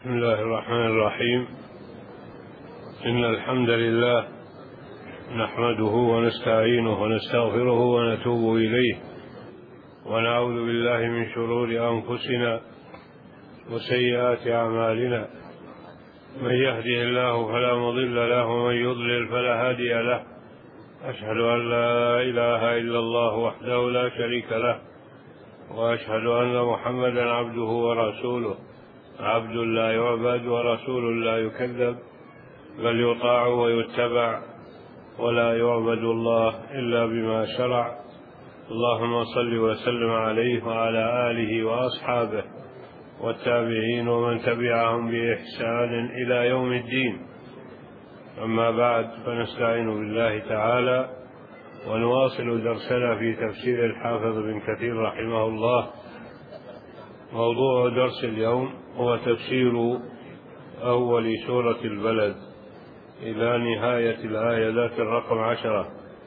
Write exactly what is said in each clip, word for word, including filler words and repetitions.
بسم الله الرحمن الرحيم. إن الحمد لله نحمده ونستعينه ونستغفره ونتوب إليه، ونعوذ بالله من شرور أنفسنا وسيئات أعمالنا. من يهده الله فلا مضل له، ومن يضلل فلا هادي له. أشهد أن لا إله إلا الله وحده لا شريك له، وأشهد أن محمدا عبده ورسوله، عبد لا يعبد ورسول لا يكذب، بل يطاع ويتبع، ولا يعبد الله إلا بما شرع. اللهم صل وسلم عليه وعلى آله وأصحابه والتابعين ومن تبعهم بإحسان إلى يوم الدين. أما بعد، فنستعين بالله تعالى ونواصل درسنا في تفسير الحافظ بن كثير رحمه الله. موضوع درس اليوم هو تفسير أول سورة البلد إلى نهاية الآية ذات الرقم عشرة.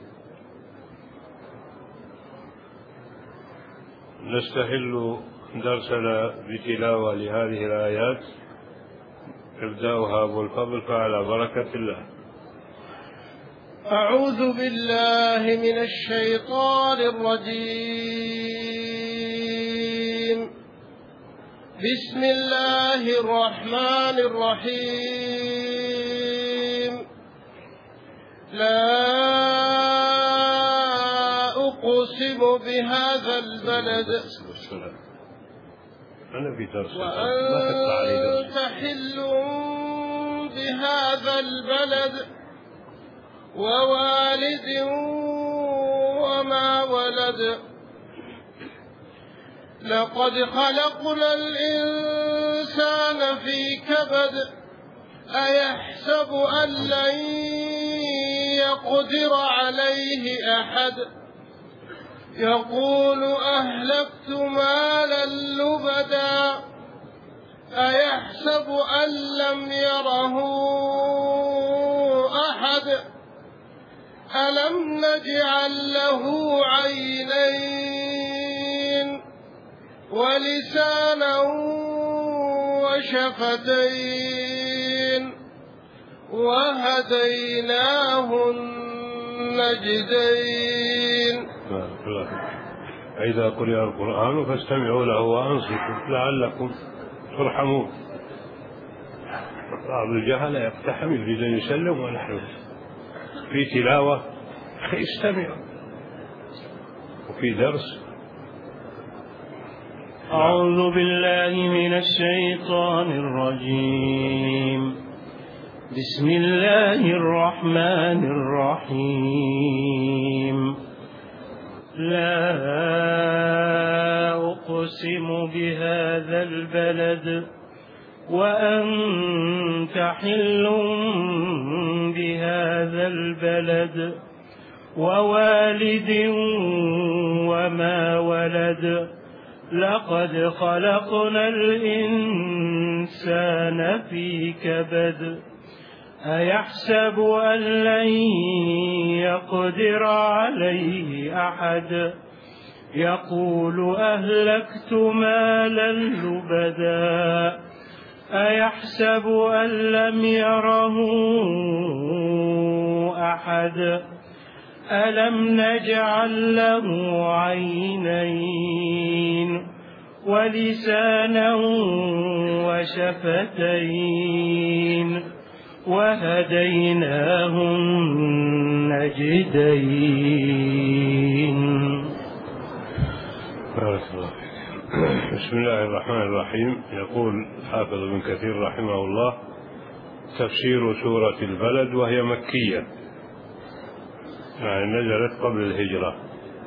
نستهل درسنا بتلاوة لهذه الآيات. يبدأها أبو الفضل فعلى بركة الله. أعوذ بالله من الشيطان الرجيم. بسم الله الرحمن الرحيم. لا أقسم بهذا البلد وأنت حل بهذا البلد ووالد وما ولد. لقد خلقنا الإنسان في كبد. أيحسب أن لن يقدر عليه أحد. يقول أهلكت مالا لبدا. أيحسب أن لم يره أحد. ألم نجعل له عينين ولسانا وشفتين وهديناه النجدين. إذا قرئ القرآن فاستمعوا له وأنصتوا لعلكم ترحمون. بعض الجهل يقتحم يريد أن يسلم ونحن في تلاوة استمع وفي درس. أعوذ بالله من الشيطان الرجيم. بسم الله الرحمن الرحيم. لا أقسم بهذا البلد وأنت حل بهذا البلد ووالد وما ولد. لقد خلقنا الإنسان في كبد. أيحسب أن لن يقدر عليه أحد. يقول أهلكت مالا لبدا. أيحسب أن لم يره أحد. ألم نجعل له عينين ولسانا وشفتين وهديناه النجدين. بارك الله فيك. بسم الله الرحمن الرحيم. يقول الحافظ ابن كثير رحمه الله: تفسير سورة البلد، وهي مكية، يعني نزلت قبل الهجرة.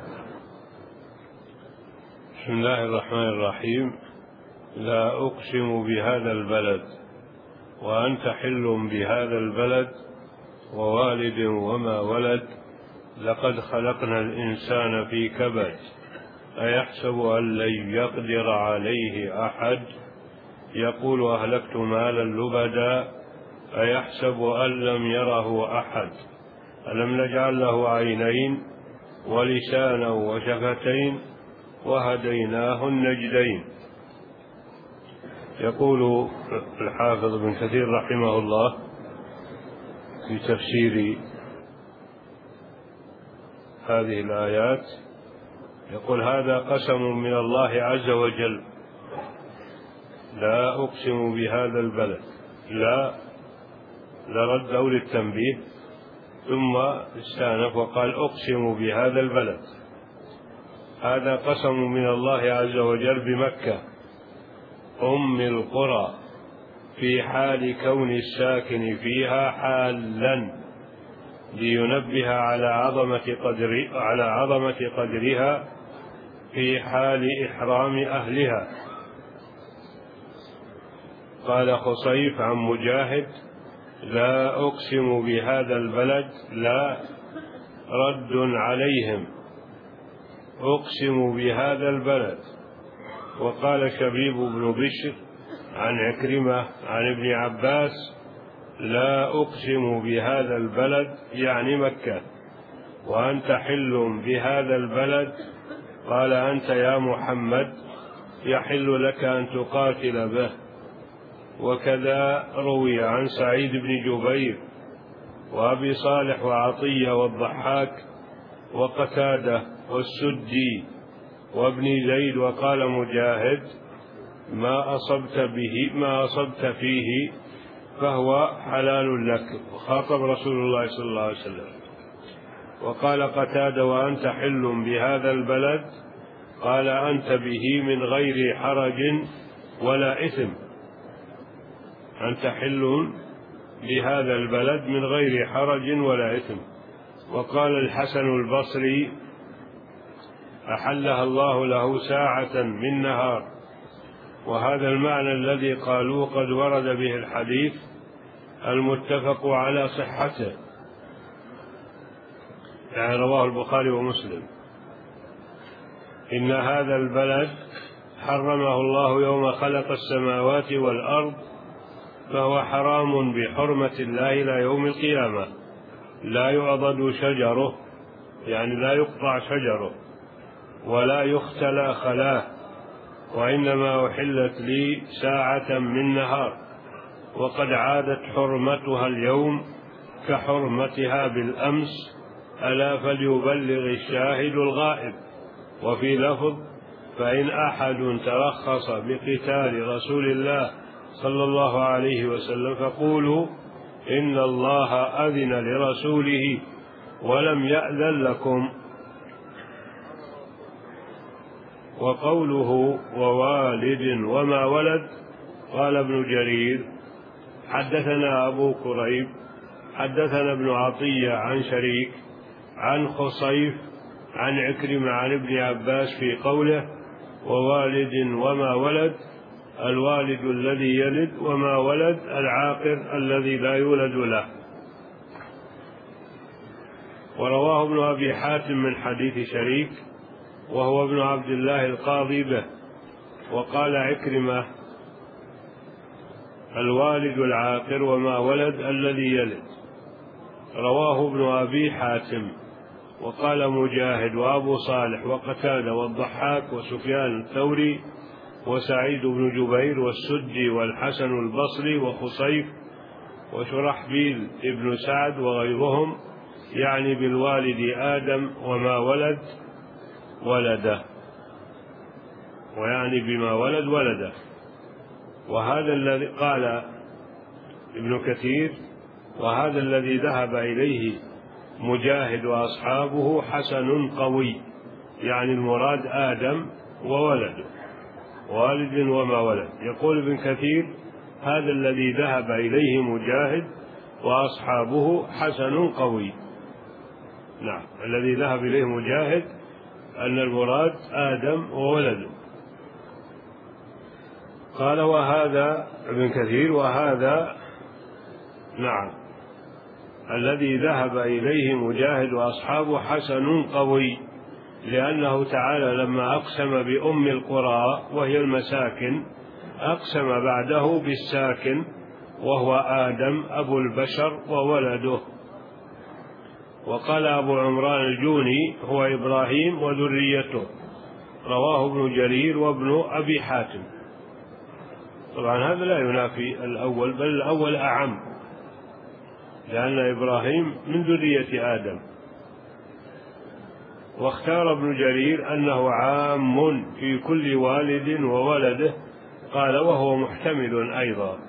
بسم الله الرحمن الرحيم. لا أقسم بهذا البلد وأنت حل بهذا البلد ووالد وما ولد. لقد خلقنا الإنسان في كبد. أيحسب أن لن يقدر عليه أحد. يقول أهلكت مالا لبدا. أيحسب أن لم يره أحد. ألم نجعل له عينين ولسانا وشفتين وهديناه النجدين. يقول الحافظ ابن كثير رحمه الله في تفسير هذه الآيات، يقول: هذا قسم من الله عز وجل، لا أقسم بهذا البلد. لا لرد أو للتنبيه، ثم استأنف وقال: أقسم بهذا البلد. هذا قسم من الله عز وجل بمكة أم القرى، في حال كون الساكن فيها حالا، لينبه على عظمة قدر على عظمة قدرها في حال إحرام أهلها. قال خصيف عن مجاهد: لا أقسم بهذا البلد، لا رد عليهم، أقسم بهذا البلد. وقال شبيب بن بشر عن عكرمة عن ابن عباس: لا أقسم بهذا البلد، يعني مكة، وأنت حل بهذا البلد. قال: أنت يا محمد يحل لك أن تقاتل به. وكذا روي عن سعيد بن جبير وأبي صالح وعطية والضحاك وقتادة والسدي وابن زيد. وقال مجاهد: ما أصبت به ما أصبت فيه فهو حلال لك، وخاطب رسول الله صلى الله عليه وسلم. وقال قتادة: وأنت حل بهذا البلد. قال: أنت به من غير حرج ولا إثم، أنت حل بهذا البلد من غير حرج ولا إثم. وقال الحسن البصري: أحلها الله له ساعة من نهار. وهذا المعنى الذي قالوه قد ورد به الحديث المتفق على صحته، يعني رواه البخاري ومسلم: إن هذا البلد حرمه الله يوم خلق السماوات والأرض، فهو حرام بحرمة الله إلى يوم القيامة، لا يعضد شجره، يعني لا يقطع شجره، ولا يختلى خلاه، وإنما أحلت لي ساعة من نهار، وقد عادت حرمتها اليوم كحرمتها بالأمس، ألا فليبلغ الشاهد الغائب. وفي لفظ: فإن أحد ترخص بقتال رسول الله صلى الله عليه وسلم فقولوا إن الله أذن لرسوله ولم يأذن لكم. وقوله ووالد وما ولد، قال ابن جرير: حدثنا أبو كريب حدثنا ابن عطية عن شريك عن خصيف عن عكرمة عن ابن عباس في قوله ووالد وما ولد: الوالد الذي يلد، وما ولد العاقر الذي لا يولد له. ورواه ابن أبي حاتم من حديث شريك وهو ابن عبد الله القاضي به. وقال عكرمة: الوالد العاقر وما ولد الذي يلد. رواه ابن أبي حاتم. وقال مجاهد وأبو صالح وقتادة والضحاك وسفيان الثوري وسعيد بن جبير والسدي والحسن البصري وخصيف وشرحبيل ابن سعد وغيرهم، يعني بالوالد آدم وما ولد ولده، ويعني بما ولد ولده. وهذا الذي قال ابن كثير: وهذا الذي ذهب إليه مجاهد وأصحابه حسن قوي، يعني المراد آدم وولده، والد وما ولد. يقول ابن كثير: هذا الذي ذهب إليه مجاهد وأصحابه حسن قوي. نعم، الذي ذهب إليه مجاهد أن المراد آدم وولده. قال وهذا ابن كثير: وهذا نعم الذي ذهب إليه مجاهد وأصحابه حسن قوي، لأنه تعالى لما أقسم بأم القرى وهي المساكن أقسم بعده بالساكن وهو آدم أبو البشر وولده. وقال أبو عمران الجوني: هو إبراهيم وذريته. رواه ابن جرير وابن أبي حاتم. طبعا هذا لا ينافي الأول، بل الأول أعم، لأن إبراهيم من ذرية آدم. واختار ابن جرير أنه عام في كل والد وولده، قال وهو محتمل أيضا.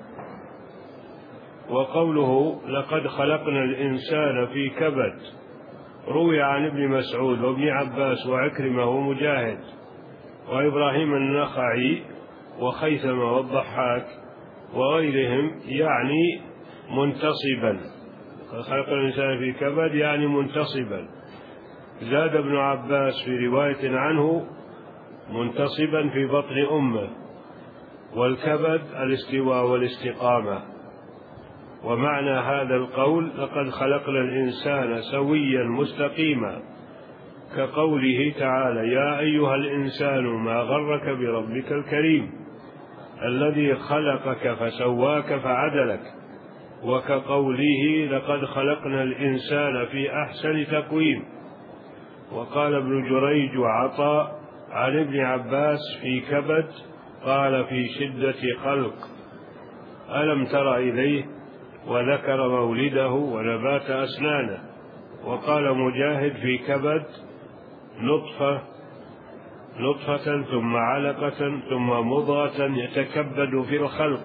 وقوله لقد خلقنا الإنسان في كبد روي عن ابن مسعود وابن عباس وعكرمة ومجاهد وإبراهيم النخعي وخيثم والضحاك وغيرهم، يعني منتصبا. خلق الإنسان في كبد يعني منتصبا. زاد ابن عباس في رواية عنه منتصبا في بطن أمه، والكبد الاستواء والاستقامة. ومعنى هذا القول لقد خلقنا الإنسان سويا مستقيما، كقوله تعالى يا أيها الإنسان ما غرك بربك الكريم الذي خلقك فسواك فعدلك، وكقوله لقد خلقنا الإنسان في أحسن تقويم. وقال ابن جريج وعطاء عن ابن عباس في كبد قال في شدة خلق ألم تر إليه، وذكر مولده ونبات أسنانه. وقال مجاهد في كبد نطفة نطفة ثم علقة ثم مضغة يتكبد في الخلق.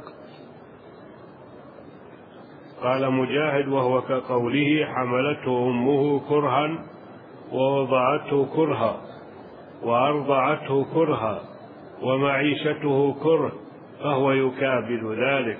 قال مجاهد وهو كقوله حملته أمه كرها ووضعته كرها وأرضعته كرها ومعيشته كره فهو يكابد ذلك.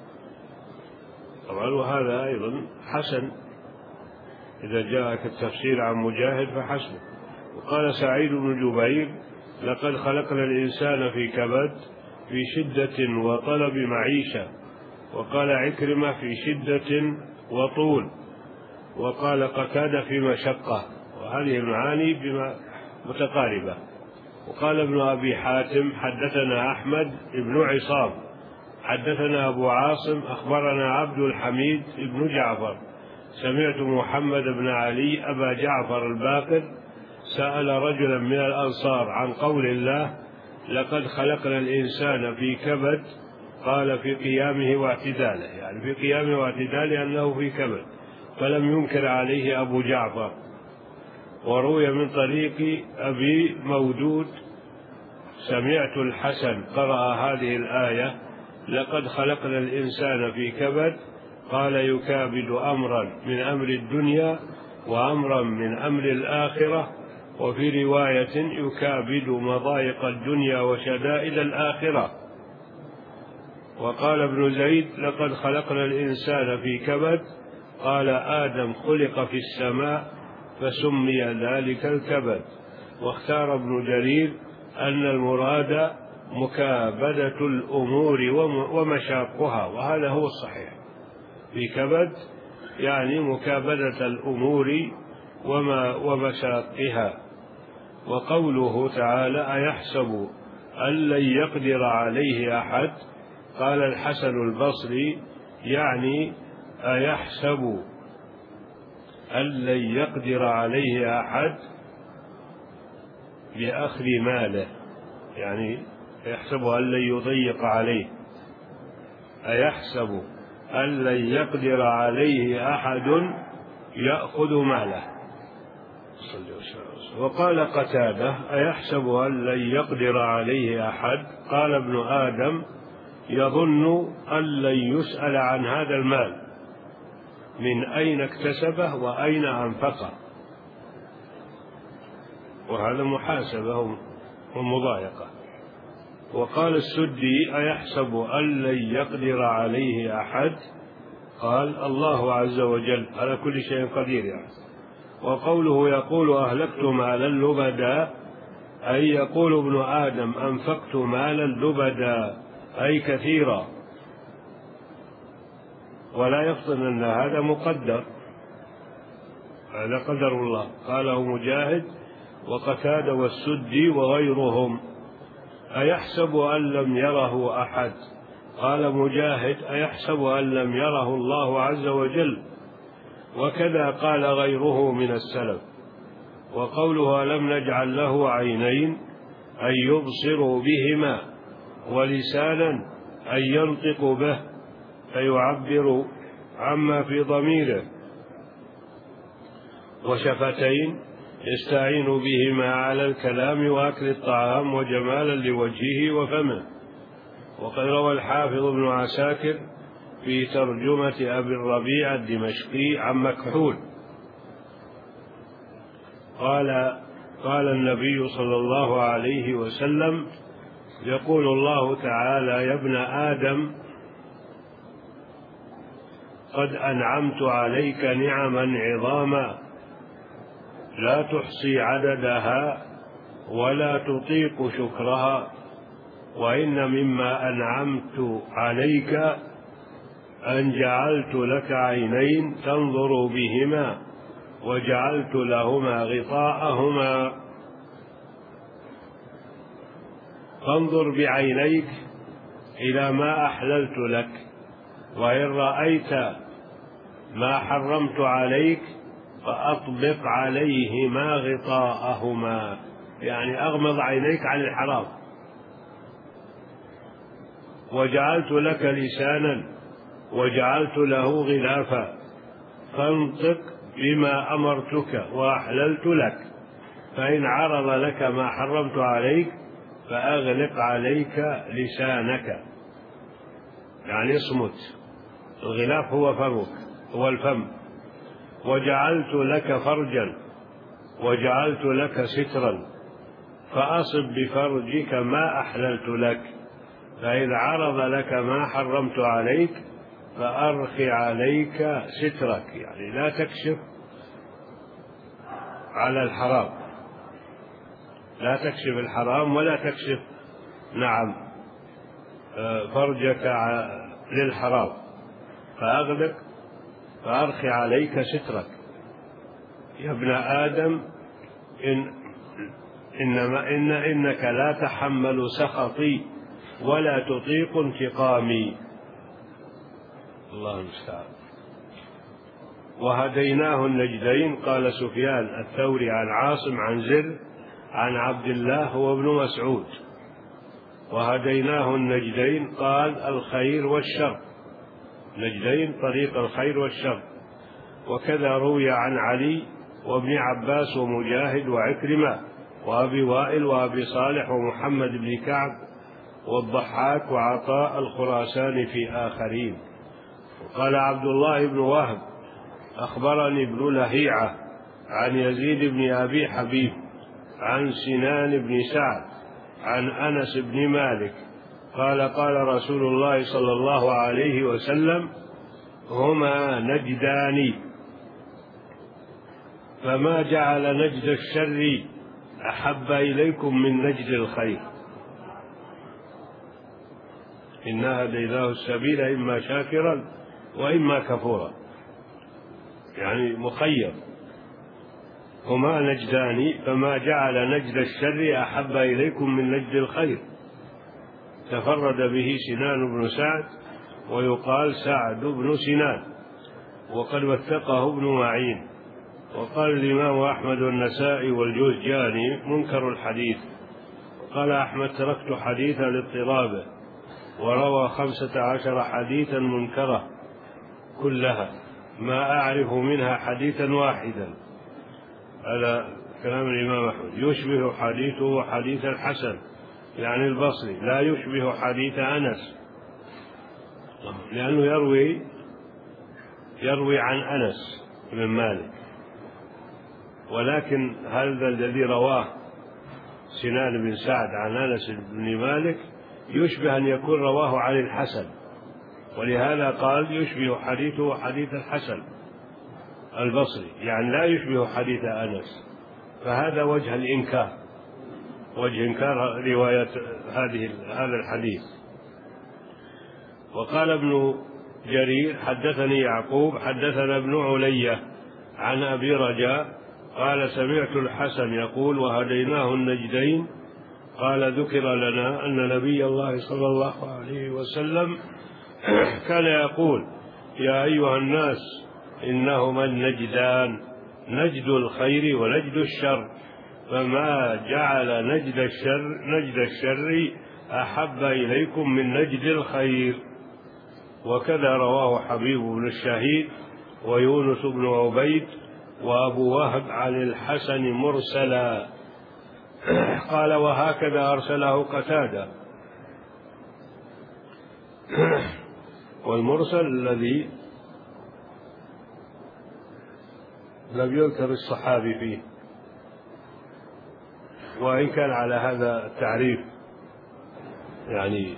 طبعا وهذا أيضا حسن، إذا جاءك التفسير عن مجاهد فحسن. وقال سعيد بن جبير لقد خلقنا الإنسان في كبد في شدة وطلب معيشة. وقال عكرمة في شدة وطول. وقال قتادة في مشقة، وهذه المعاني بما متقاربة. وقال ابن أبي حاتم حدثنا أحمد بن عصام حدثنا أبو عاصم أخبرنا عبد الحميد بن جعفر سمعت محمد بن علي أبا جعفر الباقر سأل رجلا من الأنصار عن قول الله لقد خلقنا الإنسان في كبد، قال في قيامه واعتداله، يعني في قيامه واعتداله أنه في كبد، فلم ينكر عليه أبو جعفر. وروي من طريق أبي مودود سمعت الحسن قرأ هذه الآية لقد خلقنا الإنسان في كبد، قال يكابد أمرا من أمر الدنيا وأمرا من أمر الآخرة، وفي رواية يكابد مضايق الدنيا وشدائد الآخرة. وقال ابن زيد لقد خلقنا الإنسان في كبد، قال آدم خلق في السماء فسمي ذلك الكبد. واختار ابن جرير أن المراد مكابدة الأمور ومشاقها، وهذا هو الصحيح، في كبد يعني مكابدة الأمور ومشاقها. وقوله تعالى أيحسب أن لن يقدر عليه أحد، قال الحسن البصري يعني أيحسب أن لن يقدر عليه أحد بأخذ ماله، يعني يحسب أن لن يضيق عليه. أيحسب أن لن يقدر عليه أحد يأخذ ماله. وقال قتادة أيحسب أن لن يقدر عليه أحد، قال ابن آدم يظن أن لن يسأل عن هذا المال من أين اكتسبه وأين أنفقه، وهذا محاسبة ومضايقة. وقال السدي أيحسب أن لن يقدر عليه أحد، قال الله عز وجل على كل شيء قدير يعني. وقوله يقول أهلكت مالا لبدا، أي يقول ابن آدم أنفقت مالا لبدا أي كثيرا، ولا يفطن أن هذا مقدر، هذا قدر الله. قاله مجاهد وقتادة والسدي وغيرهم. أيحسب أن لم يره أحد، قال مجاهد أيحسب أن لم يره الله عز وجل، وكذا قال غيره من السلف. وقوله ألم نجعل له عينين أي يبصر بهما، ولسانا أن ينطق به فيعبر عما في ضميره، وشفتين يستعين بهما على الكلام وأكل الطعام وجمالا لوجهه وفمه. وقد روى الحافظ ابن عساكر في ترجمة أبي الربيع الدمشقي عن مكحول قال قال النبي صلى الله عليه وسلم: يقول الله تعالى: يا ابن آدم، قد أنعمت عليك نعما عظاما لا تحصي عددها ولا تطيق شكرها، وإن مما أنعمت عليك أن جعلت لك عينين تنظر بهما وجعلت لهما غطاءهما، فانظر بعينيك إلى ما أحللت لك، وإن رأيت ما حرمت عليك فأطبق عليهما غطاءهما، يعني أغمض عينيك عن الحرام. وجعلت لك لسانا وجعلت له غلافا، فانطق بما أمرتك وأحللت لك، فإن عرض لك ما حرمت عليك فأغلق عليك لسانك، يعني اصمت. الغلاف هو فمك، هو الفم. وجعلت لك فرجا وجعلت لك سترا، فأصب بفرجك ما أحللت لك، فإن عرض لك ما حرمت عليك فأرخ عليك سترك، يعني لا تكشف على الحرام، لا تكشف الحرام ولا تكشف نعم فرجك للحرام، فأغلق فأرخ عليك سترك. يا ابن آدم، إن إنما إن إنك لا تحمل سخطي ولا تطيق انتقامي. الله المستعان. وهديناه النجدين. قال سفيان الثوري عن عاصم عن زر عن عبد الله هو ابن مسعود. وهديناه النجدين قال الخير والشر، نجدين طريق الخير والشر. وكذا روي عن علي وابن عباس ومجاهد وعكرمة وأبي وائل وأبي صالح ومحمد بن كعب والضحاك وعطاء الخراسان في آخرين. قال عبد الله بن وهب أخبرني ابن لهيعة عن يزيد بن أبي حبيب عن سنان بن سعد عن أنس بن مالك قال قال رسول الله صلى الله عليه وسلم: هما نجدان، فما جعل نجد الشر أحب إليكم من نجد الخير، إنا هديناه السبيل إما شاكرا وإما كفورا، يعني مخير. هما نجدان فما جعل نجد الشر أحب إليكم من نجد الخير. تفرد به سنان بن سعد، ويقال سعد بن سنان، وقد وثقه ابن معين. وقال الإمام أحمد والنسائي والجوزجاني منكر الحديث. قال أحمد تركت حديثا لاضطرابه، وروى خمسة عشر حديثا منكرة كلها ما أعرف منها حديثا واحدا. هذا كلام الإمام أحمد. يشبه حديثه حديث الحسن يعني البصري، لا يشبه حديث أنس، لأنه يروي يروي عن أنس بن مالك، ولكن هذا الذي رواه سنان بن سعد عن أنس بن مالك يشبه أن يكون رواه عن الحسن، ولهذا قال يشبه حديثه حديث الحسن البصري، يعني لا يشبه حديث أنس. فهذا وجه الإنكار، وجه إنكار رواية هذه هذا الحديث. وقال ابن جرير حدثني يعقوب حدثنا ابن علية عن أبي رجاء قال سمعت الحسن يقول وهديناه النجدين. قال ذكر لنا أن نبي الله صلى الله عليه وسلم كان يقول يا أيها الناس إنهما النجدان، نجد الخير ونجد الشر، فما جعل نجد الشر نجد الشر أحب إليكم من نجد الخير. وكذا رواه حبيب بن الشهيد ويونس بن عبيد وأبو وهب عن الحسن مرسلا. قال وهكذا أرسله قتادة. والمرسل الذي لم يذكر الصحابي فيه، وإن كان على هذا التعريف يعني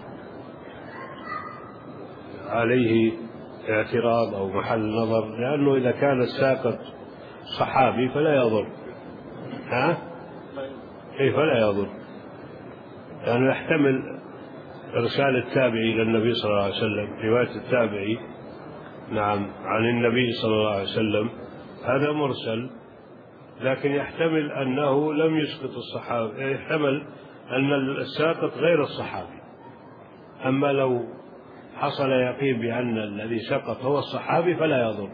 عليه اعتراض أو محل نظر، لأنه إذا كان الساقط صحابي فلا يضر. ها؟ كيف لا يضر؟ لأنه يحتمل إرسال التابعي إلى النبي صلى الله عليه وسلم، رواية التابعي نعم عن النبي صلى الله عليه وسلم، هذا مرسل، لكن يحتمل أنه لم يسقط الصحابي، يحتمل أن الساقط غير الصحابي. أما لو حصل يقين بأن الذي سقط هو الصحابي فلا يضر.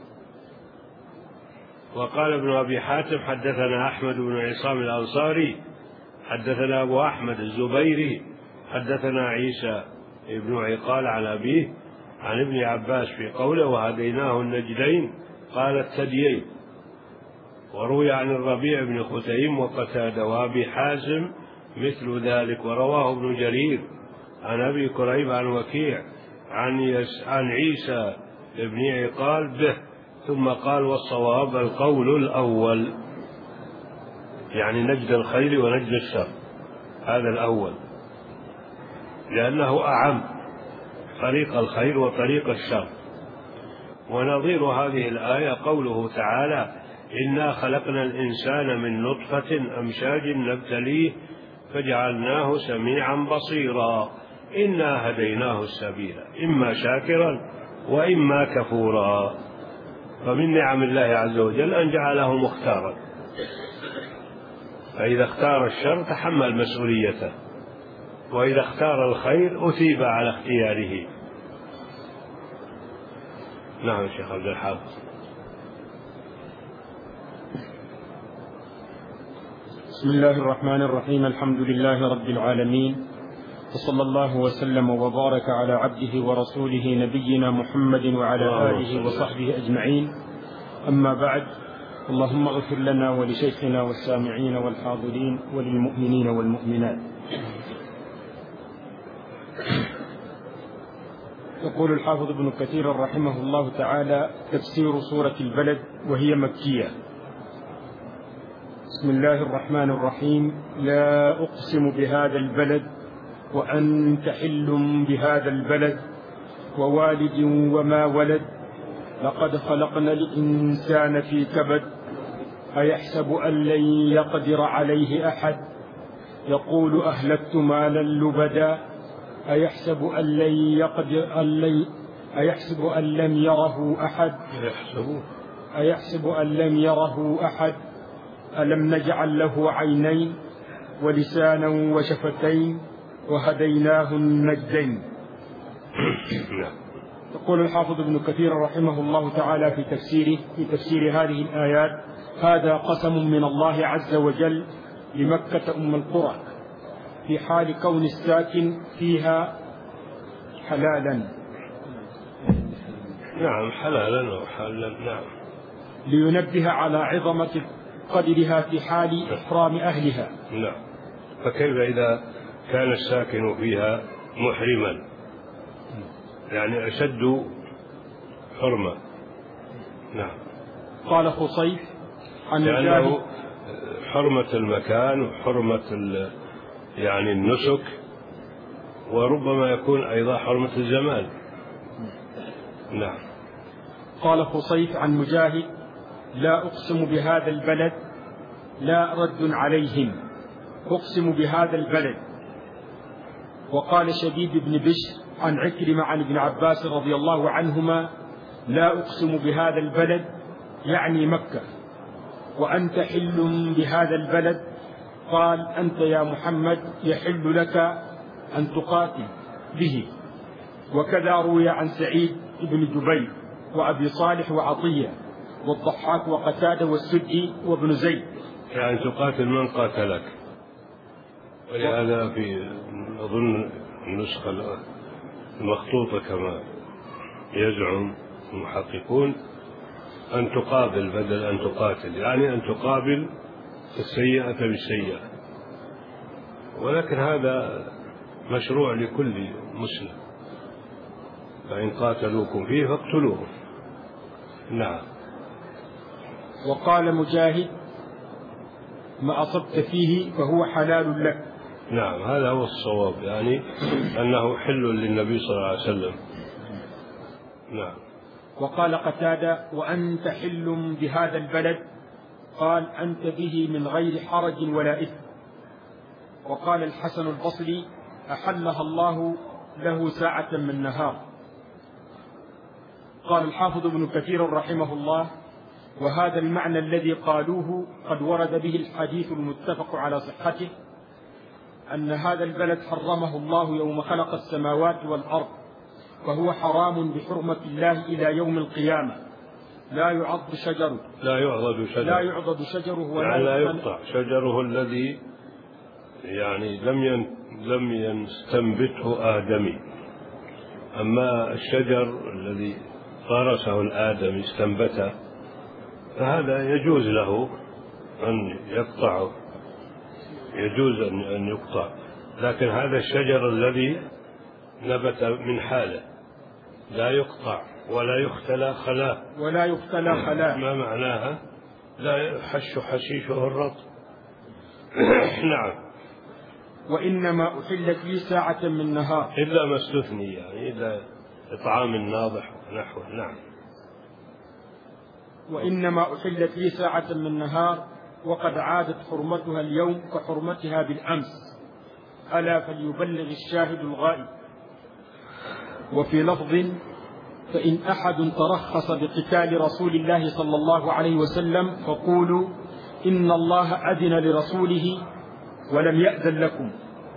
وقال ابن أبي حاتم حدثنا أحمد بن عصام الأنصاري حدثنا أبو أحمد الزبيري حدثنا عيسى بن عقال عن أبيه عن ابن عباس في قوله وهديناه النجدين قال الثديين. وروي عن الربيع بن خثيم وقتادة وأبي حازم مثل ذلك. ورواه ابن جرير عن أبي كريب عن وكيع عن, يس عن عيسى بن عقال به، ثم قال والصواب القول الأول، يعني نجد الخير ونجد الشر، هذا الأول لأنه أعم، طريق الخير وطريق الشر. ونظير هذه الآية قوله تعالى إنا خلقنا الإنسان من نطفة أمشاج نبتليه فجعلناه سميعا بصيرا إنا هديناه السبيل إما شاكرا وإما كفورا. فمن نعم الله عز وجل أن جعله مختارا، فإذا اختار الشر تحمل مسؤوليته، وإذا اختار الخير أثيب على اختياره. نعم شيخ عبد الحافظ. بسم الله الرحمن الرحيم. الحمد لله رب العالمين، وصلى الله وسلم وبارك على عبده ورسوله نبينا محمد وعلى آله وصحبه أجمعين. أما بعد، اللهم اغفر لنا ولشيخنا والسامعين والحاضرين وللمؤمنين والمؤمنات. يقول الحافظ ابن كثير رحمه الله تعالى تفسير سورة البلد وهي مكية. بسم الله الرحمن الرحيم. لا أقسم بهذا البلد وأنت حل بهذا البلد ووالد وما ولد لقد خلقنا الإنسان في كبد أيحسب أن لن يقدر عليه أحد يقول أهلكت مالا لبدا أيحسب أن لن يقدر أن لن أيحسب أن لم يره أحد أيحسب أن لم يره أحد ألم نجعل له عينين ولسانا وشفتين وهديناه النجدين. يقول الحافظ ابن كثير رحمه الله تعالى في تفسيره في تفسير هذه الآيات هذا قسم من الله عز وجل لمكة أم القرى في حال كون الساكن فيها حلالا. نعم حلالا وحلالا. نعم. لينبه على عظمة قدرها في حال إحرام أهلها. نعم. فكيف إذا كان الساكن فيها محرما، يعني أشد حرمة. نعم. قال خصيف عن لأنه حرمة المكان وحرمة يعني النسك، وربما يكون أيضا حرمة الزمان. نعم. قال خصيف عن مجاهد لا أقسم بهذا البلد لا رد عليهم أقسم بهذا البلد. وقال شديد بن بشر عن عكرمة عن ابن عباس رضي الله عنهما لا أقسم بهذا البلد يعني مكة وأنت حل بهذا البلد. قال أنت يا محمد يحل لك أن تقاتل به. وكذا روي عن سعيد بن جبير وأبي صالح وعطية والضحاك وقتادة والسدي وابن زيد. يعني تقاتل من قاتلك، ولهذا في أظن النسخة المخطوطة كما يزعم المحققون أن تقابل بدل أن تقاتل، يعني أن تقابل السيئة بالسيئة، ولكن هذا مشروع لكل مسلم، فإن قاتلوكم فيه فاقتلوهم. نعم. وقال مجاهد: ما أصبت فيه فهو حلال لك. نعم، هذا هو الصواب، يعني أنه حل للنبي صلى الله عليه وسلم. نعم. وقال قتادة: وأنت حل بهذا البلد؟ قال: أنت به من غير حرج ولا إثم. وقال الحسن البصري: أحلها الله له ساعة من نهار. قال الحافظ ابن كثير رحمه الله: وهذا المعنى الذي قالوه قد ورد به الحديث المتفق على صحته، أن هذا البلد حرمه الله يوم خلق السماوات والأرض، فهو حرام بحرمة الله إلى يوم القيامة، لا يعض شجره لا يعضد شجره لا يعضد شجره ولا يعني لا يقطع شجره الذي يعني لم ين لم يستنبته آدمي. أما الشجر الذي غرسه الآدمي استنبته فهذا يجوز له أن يقطعه، يجوز أن يقطع، لكن هذا الشجر الذي نبت من حاله لا يقطع ولا يختلى خلاه ولا يختلى خلاه ما معناها؟ لا يحش حشيشه الرطب. نعم. وإنما أحلت لي ساعة من نهار، إلا ما استثني، يعني إذا إطعام الناضح ونحوه. نعم. وإنما أحلت لي ساعة من نهار، وقد عادت حرمتها اليوم كحرمتها بالأمس، ألا فليبلغ الشاهد الغائب. وفي لفظ: فإن أحد ترخص بقتال رسول الله صلى الله عليه وسلم فقولوا إن الله أذن لرسوله ولم يأذن لكم.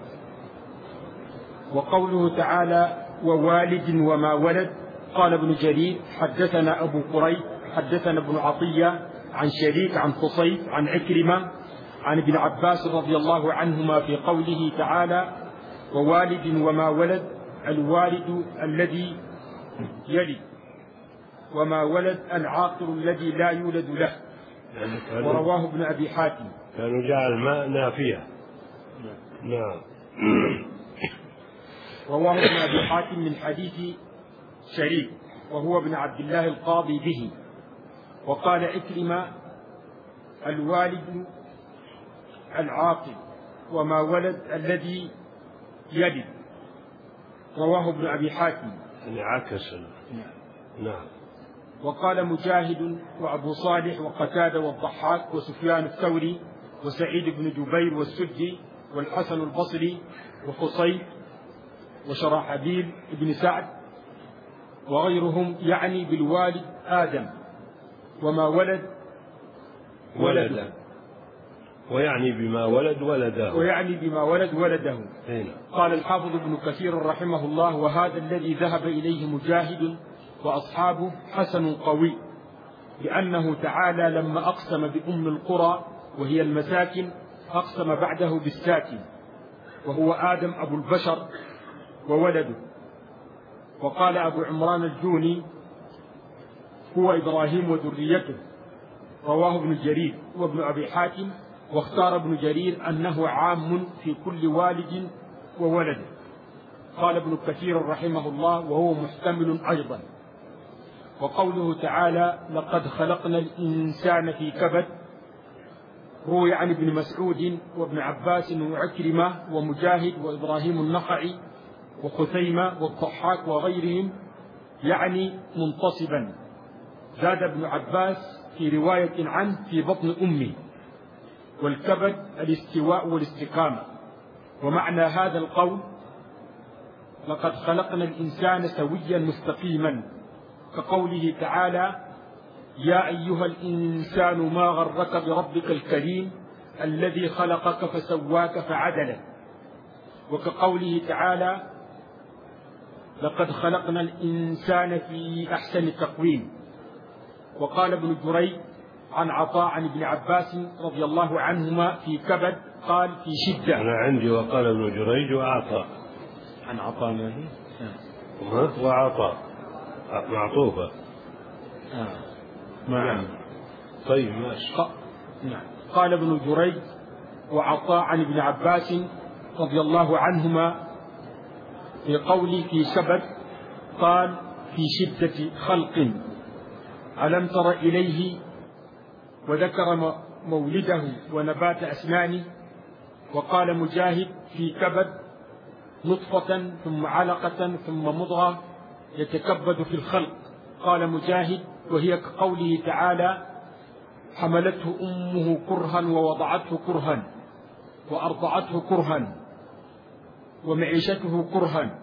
وقوله تعالى: ووالد وما ولد، قال ابن جرير: حدثنا أبو قريب حدثنا ابن عطية عن شريك عن قصيف عن عكرمة عن ابن عباس رضي الله عنهما في قوله تعالى: ووالد وما ولد، الوالد الذي يلد، وما ولد العاقل الذي لا يولد له. ورواه ابن أبي حاتم. كانوا جعل الماء نافية. نعم. رواه ابن أبي حاتم من حديث شريك وهو ابن عبد الله القاضي به. وقال عكرمة: الوالد العاقل، وما ولد الذي يلد. رواه ابن أبي حاتم. يعني عكس. نعم. وقال مجاهد وأبو صالح وقتادة والضحاك وسفيان الثوري وسعيد بن جبير والسدي والحسن البصري وقصيد وشراحبيل بن سعد وغيرهم، يعني بالوالد آدم، وما ولد ولده، ويعني بما ولد ولده ويعني بما ولد ولده. هنا. قال الحافظ ابن كثير رحمه الله: وهذا الذي ذهب إليه مجاهد وأصحابه حسن قوي، لأنه تعالى لما أقسم بأم القرى وهي المساكن أقسم بعده بالساكن، وهو آدم أبو البشر وولده. وقال أبو عمران الجوني: هو إبراهيم وذريته. رواه ابن جرير وابن أبي حاتم. واختار ابن جرير أنه عام في كل والد وولد. قال ابن كثير رحمه الله: وهو محتمل أيضا. وقوله تعالى: لقد خلقنا الإنسان في كبد، روي عن ابن مسعود وابن عباس وعكرمة ومجاهد وإبراهيم النخعي وخثيمة والضحاك وغيرهم، يعني منتصبا. زاد ابن عباس في رواية عنه: في بطن أمه. والكبد الاستواء والاستقامة. ومعنى هذا القول: لقد خلقنا الإنسان سويا مستقيما، كقوله تعالى: يا أيها الإنسان ما غرك بربك الكريم الذي خلقك فسواك فعدلك. وكقوله تعالى: لقد خلقنا الإنسان في أحسن تقويم. وقال ابن جريج: عن عطاء عن ابن عباس رضي الله عنهما في كبد قال في شدة. أنا عندي وقال ابن جريج وأعطى. عن عطاء ما هي؟ آه. وعطى معطوفة. آه. نعم. طيب ماشي. نعم. قال ابن جريج وعطاء عن ابن عباس رضي الله عنهما في قولي في سبت قال في شدة خلق ألم تر إليه، وذكر مولده ونبات أسنانه. وقال مجاهد في كبد نطفة ثم علقة ثم مضغة يتكبد في الخلق. قال مجاهد وهي كقوله تعالى حملته أمه كرها ووضعته كرها وأرضعته كرها ومعيشته كرها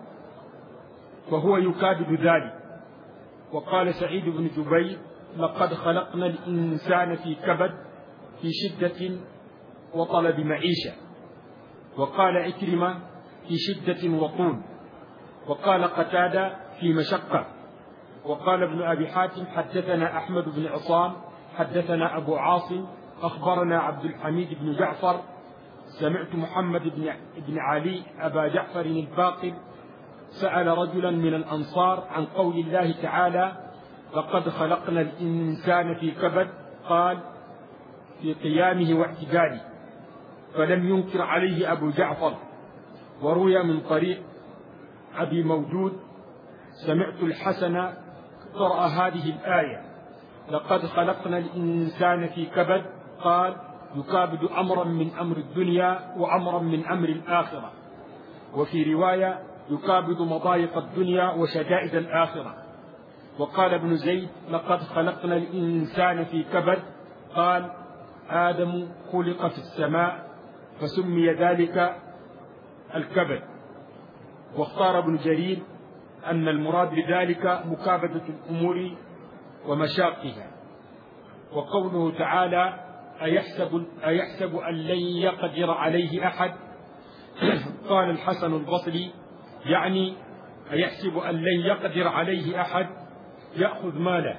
وهو يكابد ذلك. وقال سعيد بن جبير لقد خلقنا الإنسان في كبد في شدة وطلب معيشة. وقال عكرمة في شدة وطول. وقال قتادة في مشقة. وقال ابن أبي حاتم حدثنا أحمد بن عصام حدثنا أبو عاصم أخبرنا عبد الحميد بن جعفر سمعت محمد بن علي أبا جعفر الباقر سأل رجلا من الأنصار عن قول الله تعالى لقد خلقنا الإنسان في كبد، قال في قيامه واعتداله، فلم ينكر عليه أبو جعفر. وروي من طريق أبي مودود سمعت الحسن قرأ هذه الآية لقد خلقنا الإنسان في كبد، قال يكابد أمرا من أمر الدنيا وأمرا من أمر الآخرة. وفي رواية يكابد مضايق الدنيا وشدائد الآخرة. وقال ابن زيد لقد خلقنا الإنسان في كبد، قال آدم خلق في السماء فسمي ذلك الكبد. واختار ابن جرير أن المراد بذلك مكابدة الأمور ومشاقها. وقوله تعالى أيحسب, أيحسب أن لن يقدر عليه أحد، قال الحسن البصري يعني أيحسب أن لن يقدر عليه أحد يأخذ ماله.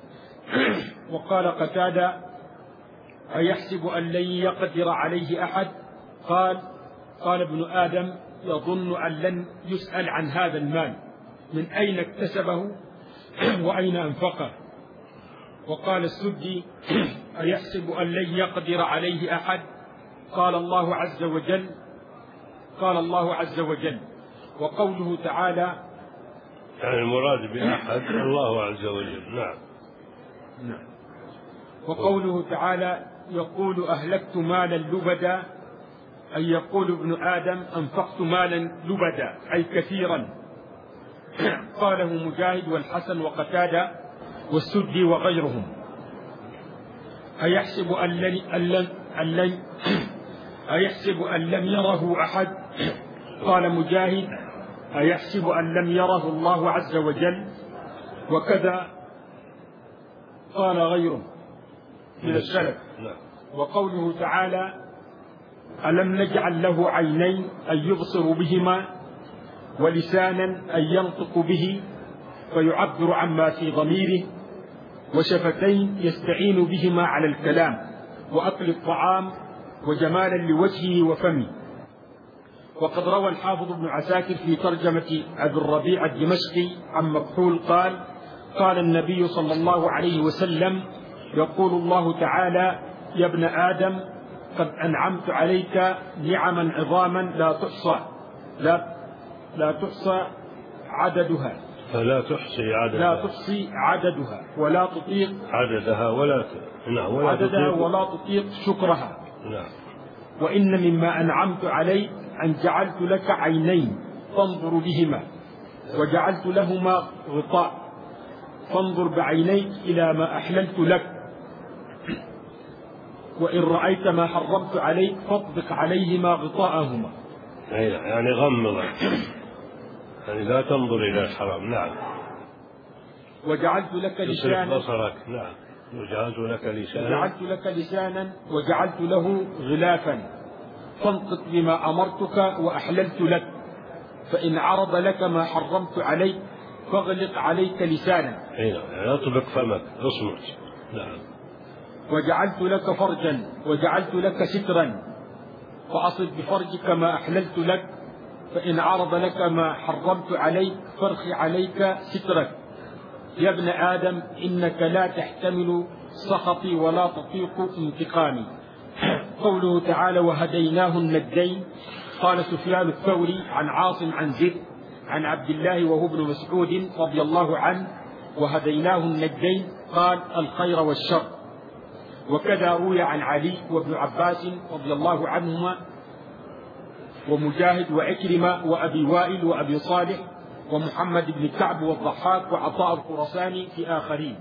وقال قتادة أيحسب أن لن يقدر عليه أحد، قال قال ابن آدم يظن أن لن يسأل عن هذا المال من أين اكتسبه وأين أنفقه. وقال السدي أيحسب أن لن يقدر عليه أحد، قال الله عز وجل قال الله عز وجل. وقوله تعالى يعني المراد بأحد الله عز وجل. نعم. نعم. وقوله تعالى يقول أهلكت مالا لبدا، أي يقول ابن آدم أنفقت مالا لبدا أي كثيرا. قاله مجاهد والحسن وقتادة والسدي وغيرهم. أيحسب أن لن أن لن أيحسب أن لم يره أحد، قال مجاهد أيحسب أن لم يره الله عز وجل. وكذا قال غيره من السلف. وقوله تعالى ألم نجعل له عينين أن يبصر بهما ولسانا أن ينطق به فيعبر عما في ضميره وشفتين يستعين بهما على الكلام وأكل الطعام وجمالا لوجهه وفمه. وقد روى الحافظ ابن عساكر في ترجمة أبي الربيع الدمشقي عن مكحول قال قال النبي صلى الله عليه وسلم يقول الله تعالى يا ابن آدم قد أنعمت عليك نعما عظاما لا تحصى لا لا تحصى عددها فلا تحصي عددها لا تحصي عددها ولا تطيق عددها ولا نعم ولا عددها تطيق ولا تطيق شكرها. نعم. وإن مما أنعمت عليك أن جعلت لك عينين تنظر بهما وجعلت لهما غطاء فانظر بعينيك إلى ما أحللت لك، وإن رأيت ما حرمت عليك فاطبق عليهما غطاءهما. يعني غمضا يعني لا تنظر إلى الحرام. نعم. وجعلت لك لسانا بصرك. نعم. وجعلت لك لسانا وجعلت لك لسانا وجعلت له غلافا فانطق بما أمرتك وأحللت لك، فإن عرض لك ما حرمت عليك فاغلق عليك لسانا. يعني اطبق فمك اصمت. نعم. وجعلت لك فرجا وجعلت لك سترا فأصب بفرجك ما أحللت لك، فإن عرض لك ما حرمت عليك فارخ عليك سترك. يا ابن آدم إنك لا تحتمل سخطي ولا تطيق انتقامي. قوله تعالى وهديناه النجدين. قال سفيان الثوري عن عاصم عن زيد عن عبد الله وهو ابن مسعود رضي الله عنه وهديناه النجدين قال الخير والشر. وكذا روي عن علي وابن عباس رضي الله عنهما ومجاهد وعكرمة وأبي وائل وأبي صالح ومحمد بن كعب والضحاك وعطاء الخرساني في آخرين.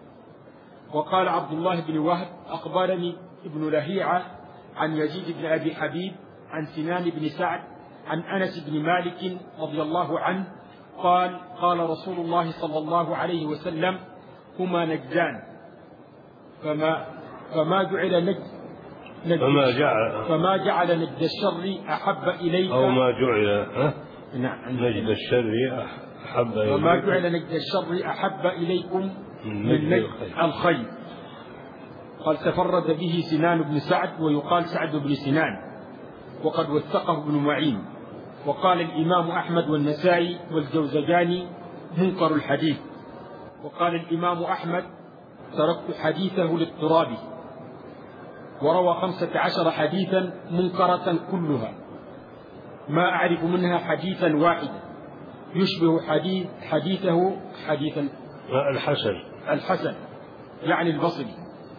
وقال عبد الله بن وهب أخبرني ابن لهيعة عن يزيد بن أبي حبيب عن سنان بن سعد عن أنس بن مالك رضي الله عنه قال قال رسول الله صلى الله عليه وسلم هما نجدان فما فما جعل نجد نجد فما جعل فما جعل نجد الشر أحب إليك أو ما جعل ها؟ نعم نجد الشر أحب إليك وما جعل نجد الشر أحب إليكم من نجد الخير. قال تفرد به سنان بن سعد ويقال سعد بن سنان وقد وثقه ابن معين. وقال الإمام أحمد والنسائي والجوزجاني منكر الحديث. وقال الإمام أحمد تركت حديثه لاضطرابه. وروى خمسة عشر حديثا منكرة كلها ما أعرف منها حديثا واحدا يشبه حديث حديثه حديثا الحسن الحسن يعني البصري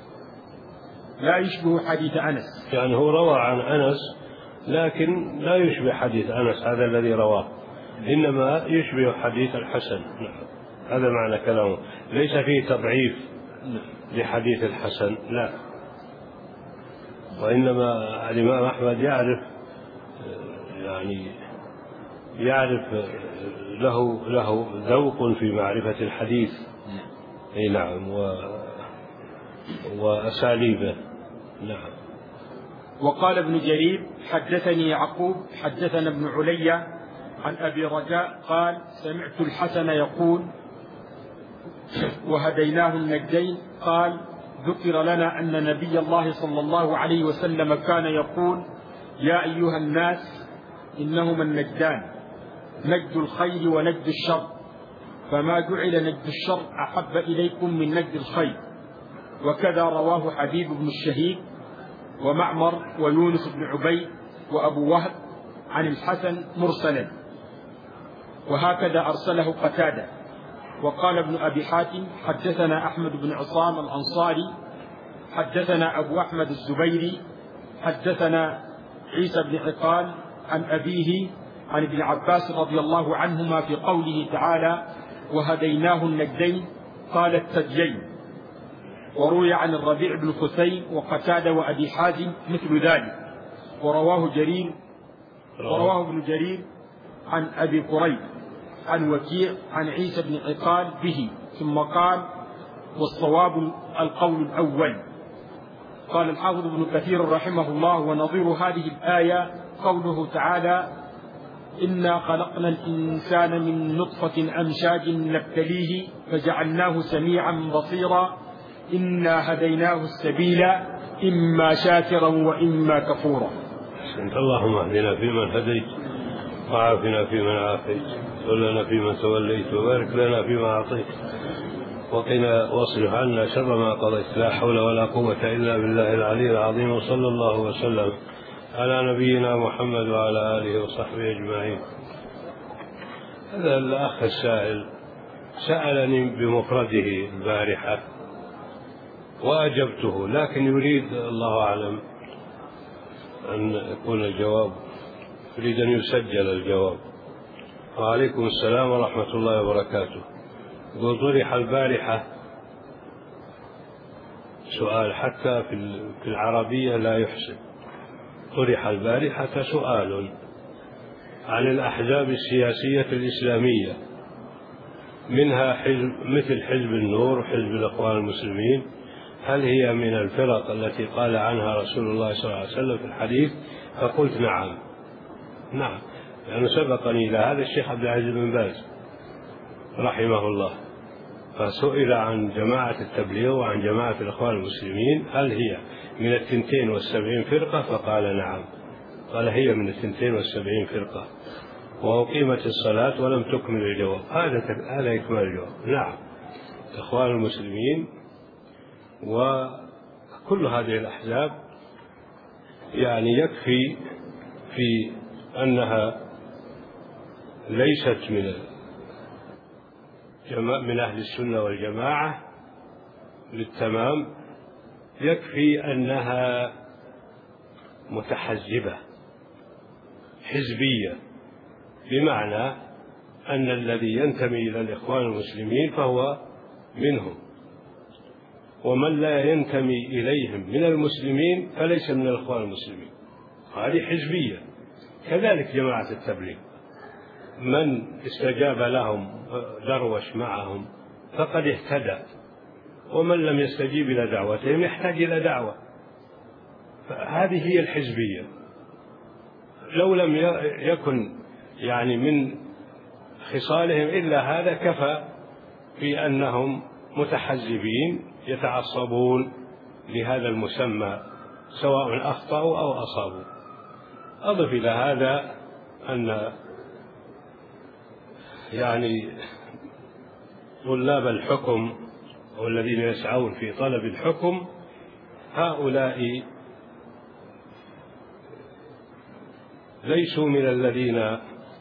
لا يشبه حديث أنس. يعني هو روى عن أنس لكن لا يشبه حديث أنس هذا الذي رواه، إنما يشبه حديث الحسن. هذا معنى كلامه، ليس فيه تضعيف لحديث الحسن لا، وإنما الإمام أحمد يعرف يعني يعرف له له ذوق في معرفة الحديث أي نعم و وأساليبه نعم. وقال ابن جرير حدثني يعقوب حدثنا ابن علي عن أبي رجاء قال سمعت الحسن يقول وهديناه النجدين. قال ذكر لنا أن نبي الله صلى الله عليه وسلم كان يقول يا أيها الناس إنهما النجدان نجد الخير ونجد الشر، فما جعل نجد الشر أحب إليكم من نجد الخير. وكذا رواه حبيب بن الشهيد ومعمر ويونس بن عبيد وأبو وهب عن الحسن مرسلا، وهكذا أرسله قتادة. وقال ابن أبي حاتم حدثنا أحمد بن عصام الأنصاري حدثنا أبو أحمد الزبيري حدثنا عيسى بن عقال عن أبيه عن ابن عباس رضي الله عنهما في قوله تعالى وهديناه النجدين قال الثديين. وروي عن الربيع بن حسين وقتادة وأبي حازم مثل ذلك. ورواه جرير ورواه ابن جرير عن أبي قريب عن وكيع عن عيسى بن عقال به، ثم قال والصواب القول الأول. قال الحافظ ابن كثير رحمه الله ونظير هذه الآية قوله تعالى إنا خلقنا الإنسان من نطفة أمشاج نبتليه فجعلناه سميعا بصيرا إنا هديناه السبيل إما شاكرا وإما كفورا. اللهم اهدنا فيمن هديت وعافنا فيمن عافيت وتولنا فيمن توليت وبارك لنا فيما أعطيت وقنا واصرف عنا شر ما قضيت لا حول ولا قوة إلا بالله العلي العظيم. وصلى الله وسلم على نبينا محمد وعلى آله وصحبه أجمعين. هذا الأخ السائل سألني بمفرده البارحة وأجبته، لكن يريد الله أعلم أن يكون الجواب يريد أن يسجل الجواب. وعليكم السلام ورحمة الله وبركاته. يقول طرح البارحة سؤال حتى في العربية لا يحسن. طرح البارحة سؤال عن الأحزاب السياسية الإسلامية منها حزب مثل حزب النور وحزب الإخوان المسلمين، هل هي من الفرق التي قال عنها رسول الله صلى الله عليه وسلم في الحديث؟ فقلت نعم نعم، لأنه سبقني إلى هذا الشيخ عبد العزيز بن باز رحمه الله، فسئل عن جماعة التبليغ وعن جماعة الإخوان المسلمين هل هي من الثنتين والسبعين فرقة؟ فقال نعم. قال هي من الثنتين والسبعين فرقة، وأقيمت الصلاة ولم تكمل الجواب. هذا هذا إكمال الجواب. نعم، إخوان المسلمين وكل هذه الأحزاب يعني يكفي في أنها ليست من من أهل السنة والجماعة للتمام، يكفي أنها متحزبة حزبية، بمعنى أن الذي ينتمي إلى الإخوان المسلمين فهو منهم، ومن لا ينتمي إليهم من المسلمين فليس من الإخوان المسلمين. هذه حزبية. كذلك جماعة التبليغ، من استجاب لهم دروش معهم فقد اهتدى، ومن لم يستجيب إلى دعوتهم يحتاج إلى دعوة. فهذه هي الحزبية. لو لم يكن يعني من خصالهم إلا هذا كفى في أنهم متحزبين يتعصبون لهذا المسمى سواء أخطأوا أو أصابوا. أضف إلى هذا أن يعني طلاب الحكم والذين يسعون في طلب الحكم هؤلاء ليسوا من الذين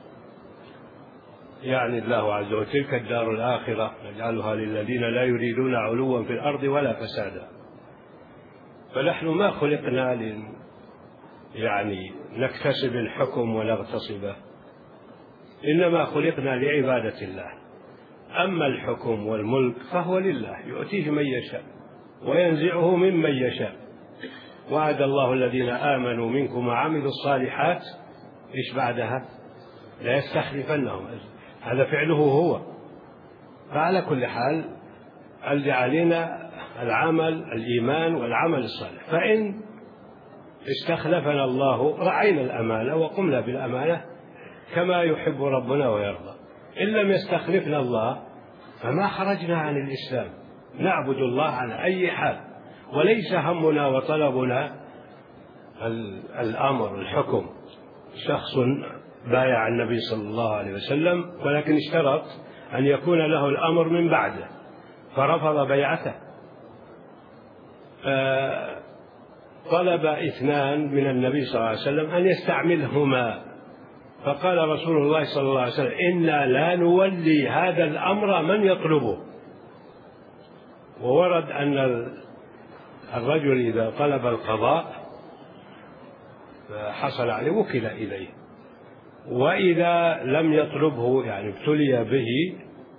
يعني الله عز وجل تلك الدار الآخرة نجعلها للذين لا يريدون علوا في الأرض ولا فسادا. فنحن ما خلقنا لن يعني نكتسب الحكم ونغتصبه، إنما خلقنا لعبادة الله. أما الحكم والملك فهو لله يؤتيه من يشاء وينزعه ممن يشاء. وعد الله الذين آمنوا منكم وعملوا الصالحات إيش بعدها؟ لا يستخلفنهم. هذا فعله هو. فعلى كل حال اللي علينا العمل الإيمان والعمل الصالح. فإن استخلفنا الله رعينا الأمانة وقمنا بالأمانة كما يحب ربنا ويرضى. إن لم يستخلفنا الله فما خرجنا عن الإسلام، نعبد الله على أي حال، وليس همنا وطلبنا الأمر الحكم. شخص بايع النبي صلى الله عليه وسلم ولكن اشترط أن يكون له الأمر من بعده فرفض بيعته. طلب اثنان من النبي صلى الله عليه وسلم أن يستعملهما، فقال رسول الله صلى الله عليه وسلم إنا لا نولي هذا الأمر من يطلبه. وورد أن الرجل إذا طلب القضاء حصل عليه وكل إليه، وإذا لم يطلبه يعني ابتلي به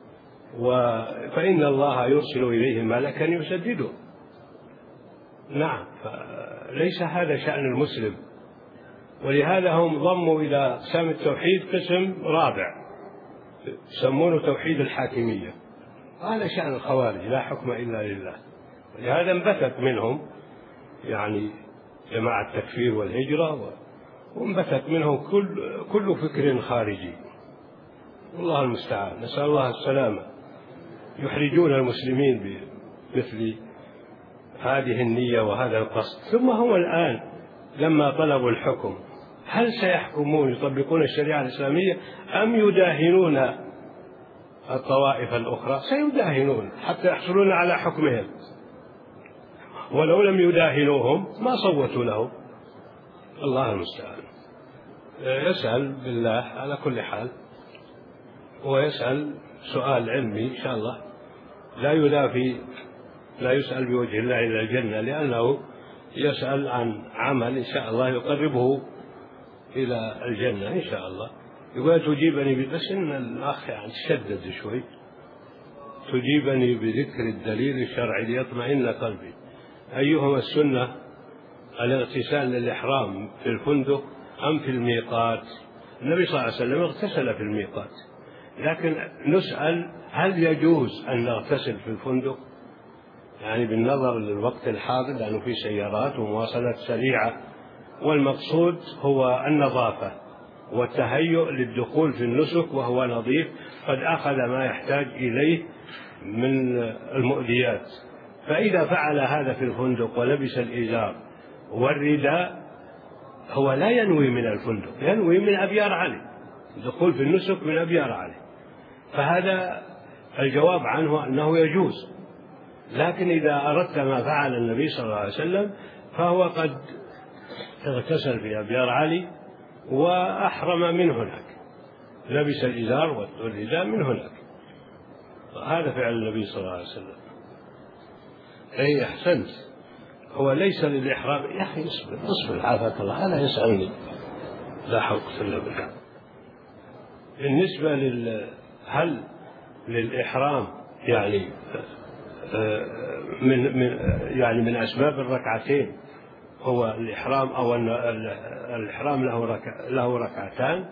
فإن الله يرسل إليه ملكا يسدده. نعم، فليس هذا شأن المسلم. ولهذا هم ضموا إلى أقسام التوحيد قسم رابع يسمونه توحيد الحاكمية. هذا شأن الخوارج، لا حكم إلا لله. ولهذا انبثت منهم يعني جماعة التكفير والهجرة، وانبثت منهم كل كل فكر خارجي. والله المستعان، نسأل الله السلامة. يحرجون المسلمين بمثل هذه النية وهذا القصد. ثم هم الآن لما طلبوا الحكم هل سيحكمون يطبقون الشريعة الإسلامية أم يداهنون الطوائف الأخرى؟ سيداهنون حتى يحصلون على حكمهم، ولو لم يداهنوهم ما صوتوا لهم. الله المستعان. يسأل بالله على كل حال، ويسأل سؤال علمي إن شاء الله، لا يدافي لا يسأل بوجه الله إلى الجنة، لأنه يسأل عن عمل إن شاء الله يقربه إلى الجنة إن شاء الله. يقول تجيبني بس إن الأخ يعني تشدد شوي، تجيبني بذكر الدليل الشرعي ليطمئن قلبي. أيهما السنة، الاغتسال للإحرام في الفندق أم في الميقات؟ النبي صلى الله عليه وسلم اغتسل في الميقات، لكن نسأل هل يجوز أن نغتسل في الفندق؟ يعني بالنظر للوقت الحاضر، لأنه في سيارات ومواصلات سريعة، والمقصود هو النظافة والتهيؤ للدخول في النسك وهو نظيف، قد أخذ ما يحتاج إليه من المؤذيات. فإذا فعل هذا في الفندق ولبس الإزار والرداء هو لا ينوي من الفندق، ينوي من أبيار علي، دخول في النسك من أبيار علي، فهذا الجواب عنه أنه يجوز. لكن إذا أردت ما فعل النبي صلى الله عليه وسلم فهو قد اغتسل في أبيار علي وأحرم من هناك، لبس الإزار والرداء من هناك، هذا فعل النبي صلى الله عليه وسلم. أي أحسنت، هو ليس للإحرام. يا أخي اصبر اصبر عافاك الله، أنا يسألني لا حول إلا بالله. بالنسبة لل هل للإحرام يعني من من يعني من أسباب الركعتين هو الإحرام، أو أن الإحرام له ركع له ركعتان؟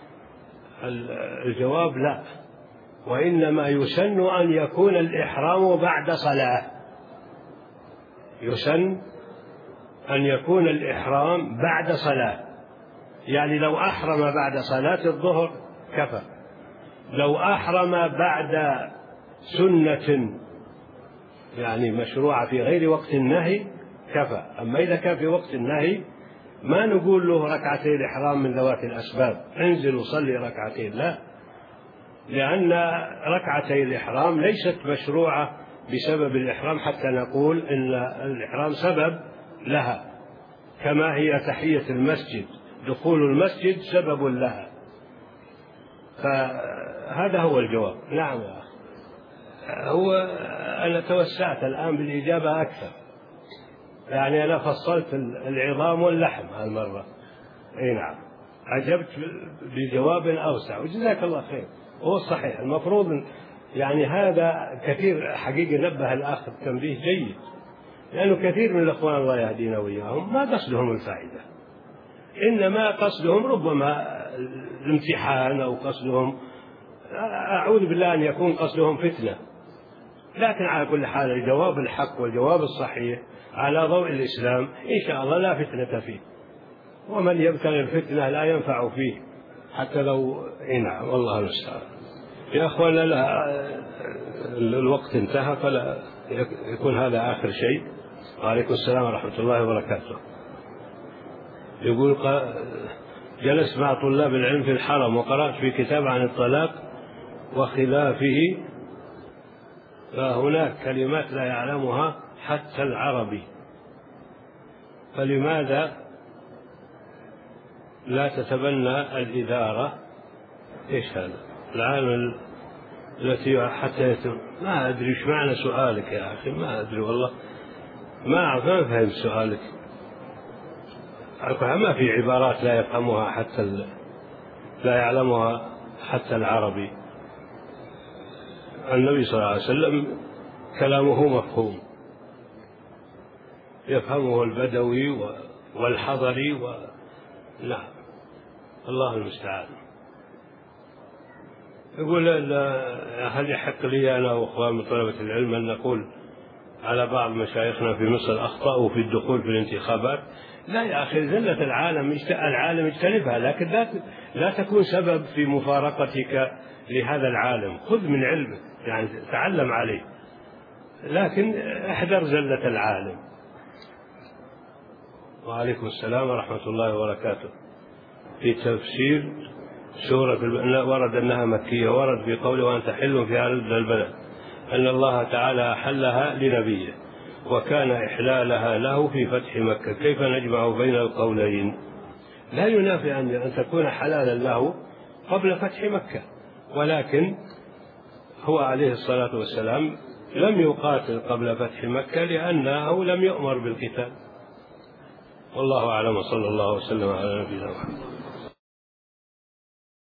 الجواب لا، وإنما يسن أن يكون الإحرام بعد صلاة، يسن أن يكون الإحرام بعد صلاة. يعني لو أحرم بعد صلاة الظهر كفى، لو أحرم بعد سنة يعني مشروعة في غير وقت النهي كفى. أما إذا كان في وقت النهي ما نقول له ركعتي الإحرام من ذوات الأسباب انزل وصلي ركعتين، لا، لأن ركعتي الإحرام ليست مشروعة بسبب الإحرام حتى نقول إن الإحرام سبب لها، كما هي تحية المسجد، دخول المسجد سبب لها. فهذا هو الجواب. نعم يا أخي، هو أنا توسعت الآن بالإجابة أكثر، يعني أنا فصلت العظام واللحم هالمرة. أي نعم، عجبت بجواب أوسع وجزاك الله خير. هو صحيح المفروض يعني هذا كثير حقيقة نبه الأخ تنبيه جيد، لأنه كثير من الأخوان الله يهدينا وإياهم ما قصدهم الفائدة، إنما قصدهم ربما الامتحان أو قصدهم، أعوذ بالله أن يكون قصدهم فتنة. لكن على كل حال الجواب الحق والجواب الصحيح على ضوء الإسلام إن شاء الله لا فتنة فيه، ومن يبتغي الفتنة لا ينفع فيه حتى لو نعم. والله المستعان. يا أخوانا لا الوقت انتهى، فلا يكون هذا آخر شيء. وعليكم السلام ورحمة الله وبركاته. يقول جلست مع طلاب العلم في الحرم وقرأت في كتاب عن الطلاق وخلافه، فهناك كلمات لا يعلمها حتى العربي، فلماذا لا تتبنى الإدارة؟ إيش هذا العالم التي حتى يتم؟ ما أدري إيش معنى سؤالك يا أخي، ما أدري والله، ما ما فهم سؤالك. ما في عبارات لا يفهمها حتى لا يعلمها حتى العربي. النبي صلى الله عليه وسلم كلامه مفهوم، يفهمه البدوي والحضري و... نعم الله المستعان. يقول هل يحق لي أنا وأخوان من طلبة العلم أن نقول على بعض مشايخنا في مصر أخطأوا في الدخول في الانتخابات؟ لا يا أخي، زلة العالم العالم اجتنبها، لكن لا لا تكون سبب في مفارقتك لهذا العالم. خذ من علمه يعني تعلم عليه، لكن احذر زلة العالم. وعليكم السلام ورحمة الله وبركاته. في تفسير سورة ورد أنها مكية، ورد في قوله وأنت حل في هذا البلد أن الله تعالى أحلها لنبيه وكان إحلالها له في فتح مكة، كيف نجمع بين القولين؟ لا ينافي أن تكون حلالا له قبل فتح مكة، ولكن هو عليه الصلاة والسلام لم يقاتل قبل فتح مكة لأنه لم يؤمر بالقتال. والله أعلم، صلى الله وسلم على نبينا محمد.